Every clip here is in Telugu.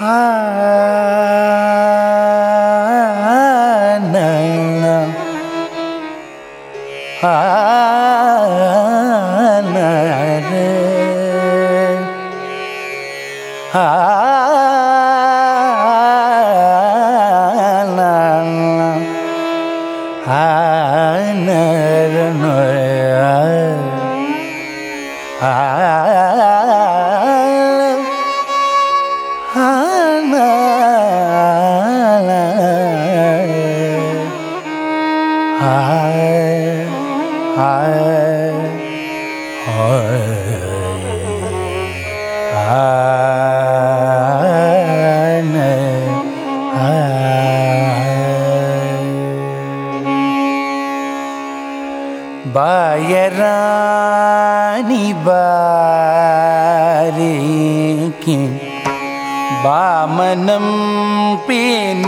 बायरानी बारीकी बामनं पीन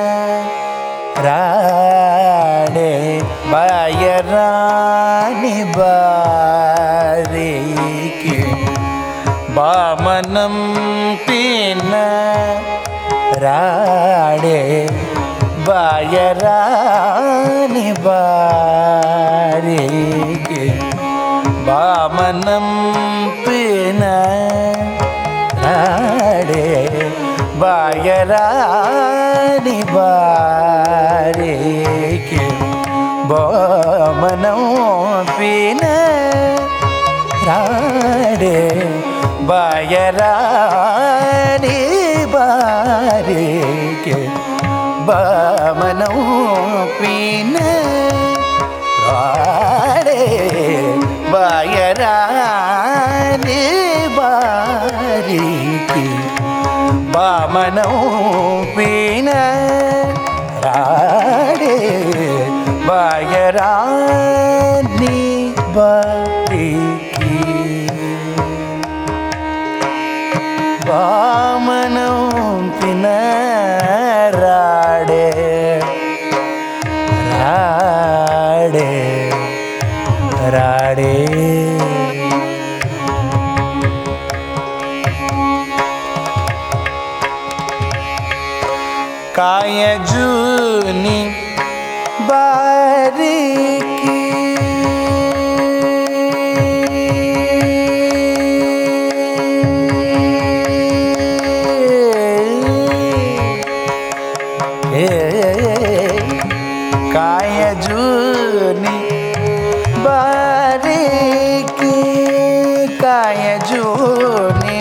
राडे बायरानी बारीकी बामनं पीन राडे बायरानी बारीकी बामनं पीन राडे बायरानी बारीकी बामनं पीन राडे बायरानी बारीकी बामनं पीन राडे बायरानी बारीकी बामनं पीन राडे बायरानी बारीकी बामनं पीन राडे राडे राडे कायजूनी बारीकी कायजूनी बारीकी कायजूनी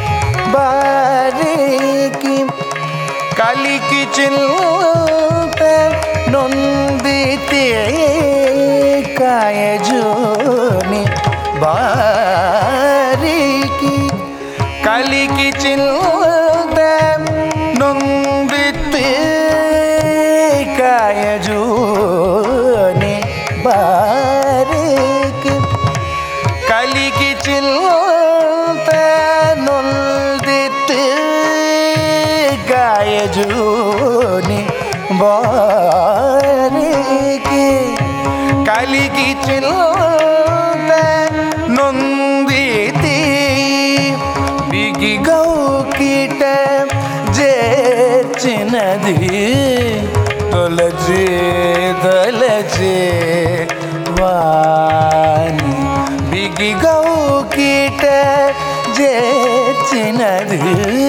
बारीकी कालिकी चिल्ते नೊಂದಿತೆ कायजूनी बारीकी कालिकी चिल्ते नೊಂದಿತೆ कायजूनी बारीकी कालिकी चिल्ते नೊಂದಿತೆ कायजूनी बारीकी कालिकी चिल्ते नೊಂದಿತೆ बिगिगौ कीट जेर्चिनदी दलजे दलजे वानी बिगिगौ कीट जेर्चिनदी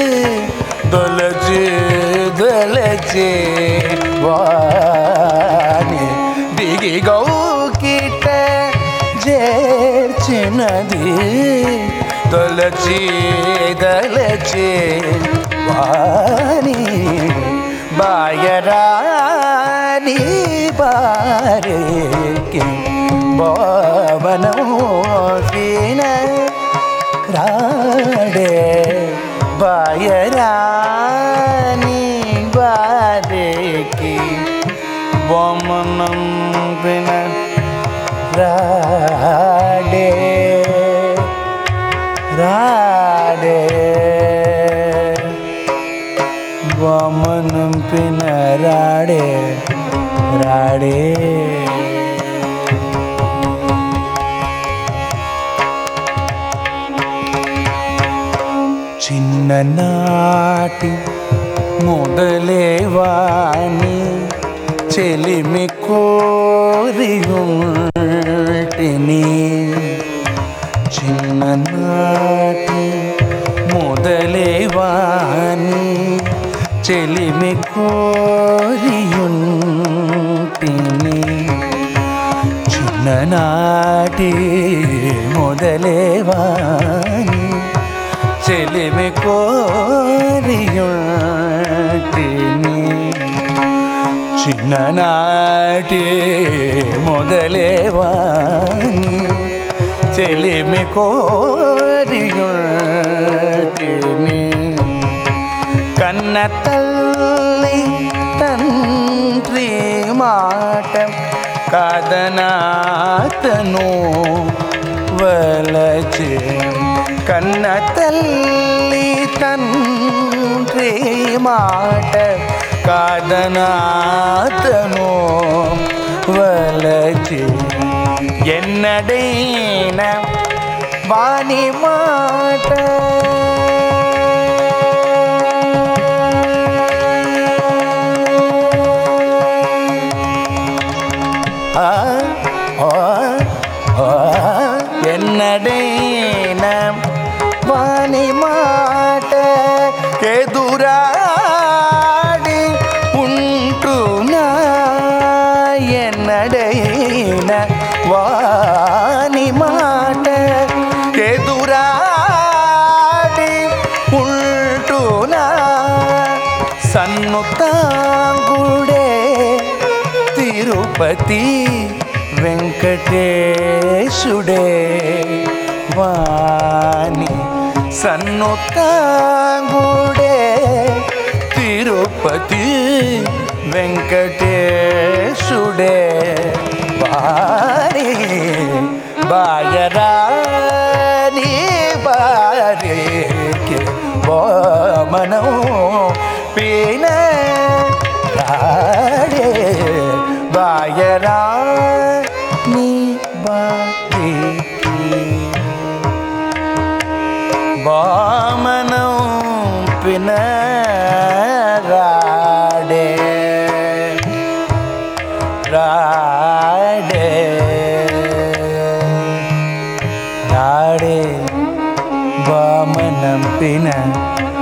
दलजे दलजे वानी बिगिगौ कीट जेर्चिनदी दलजे दलजे वानी बायरानी बारीकी बामनं पीन राडे बायरानी बारीकी बामनं पीन राडे राडे बामनं पीन राडे राडे చిన్ననాటి మొదలేవాని చెలిమి కోరియుంటిని చిన్ననాటి మొదలేవాని చెలిమి కోరియుంటిని చిన్ననాటి మొదలేవాని చెలిమి కోరియుంటిని చిన్ననాటి మొదలేవాని చెలిమి కోరియుంటిని కన్న తల్లి తండ్రి మాట కాదనాతను వలచే కన్న తల్లి తండ్రి మాట కాదనాతను వలచే ఎన్నడైనా వాని మాట ఎన్నడైనా వాని మాట ఎదురాడి ఉంటున్నా ఎన్నడైనా వాని మాట ఎదురాడి ఉంటున్నా సన్నుతాంగుడే తిరుపతి వెంకటేశుడే వాని సన్నుతాంగుడే తిరుపతి వెంకటేశుడే వారి బాయరాని బారికి మనం పీన రాడే బాయరా నీ బారికి బామనం పినరాడే రాడే రాడే బామనం పిన